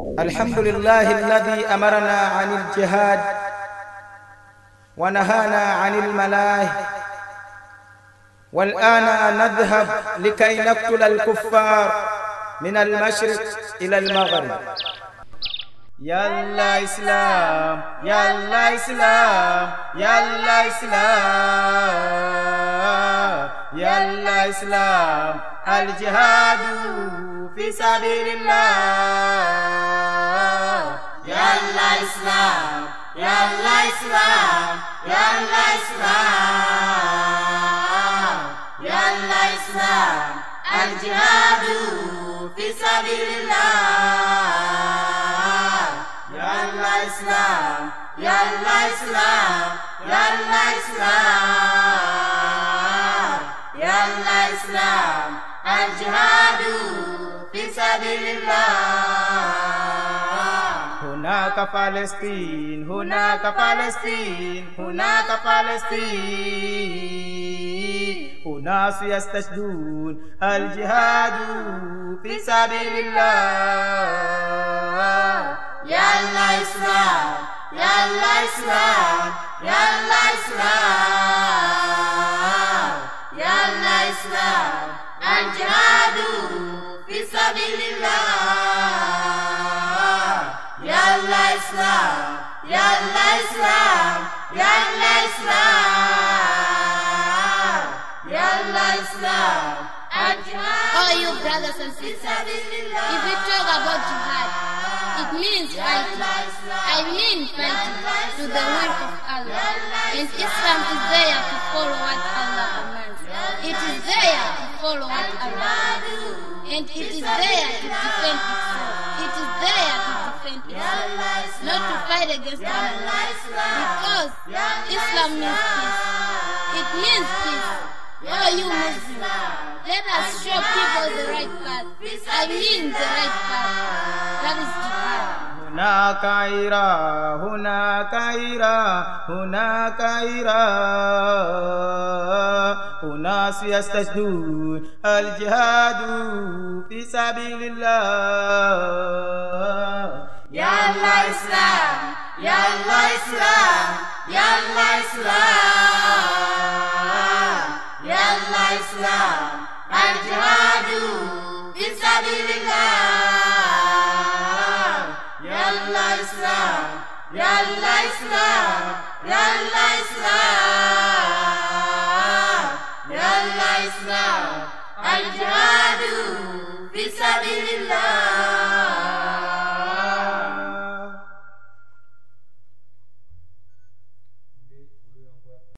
الحمد لله الذي أمرنا عن الجهاد ونهانا عن الملاهي، والآن نذهب لكي نقتل الكفار من المشرق إلى المغرب. يلا إسلام يلا إسلام يلا إسلام يلا إسلام، الجهاد في سبيل الله. يلا إسلام يلا إسلام يلا إسلام يلا إسلام، الجهاد في سبيل الله. يلا إسلام يلا إسلام يلا إسلام يلا إسلام، الجهاد في سبيل الله. هناك فلسطين هناك فلسطين هناك فلسطين، أناس يستشهدون، الجهاد في سبيل الله. يلا إسلام يلا إسلام يلا إسلام يلا إسلام، الجهاد في سبيل الله. يلا إسلام يلا إسلام يلا إسلام يلا إسلام، الجهاد. Oh, you brothers and sisters, if we talk about jihad, it means fighting. I mean fighting to the will of Allah. And Islam is there to follow what Allah commands. It is there to follow what Allah does. And it is there to defend itself. It is there to defend itself, not to fight against Allah. Because Islam means peace. It means peace. Oh, you Muslims, let us show people the right path. I mean the right path. That is jihad. هناك عراء هناك عراء هناك عراء، أناس يستشهدون، الجهاد في سبيل الله. يلا إسلام يلا إسلام يلا إسلام يلا إسلام، الجهاد في سبيل الله. يلا إسلام يلا إسلام يلا إسلام يلا إسلام، الجهاد في سبيل الله.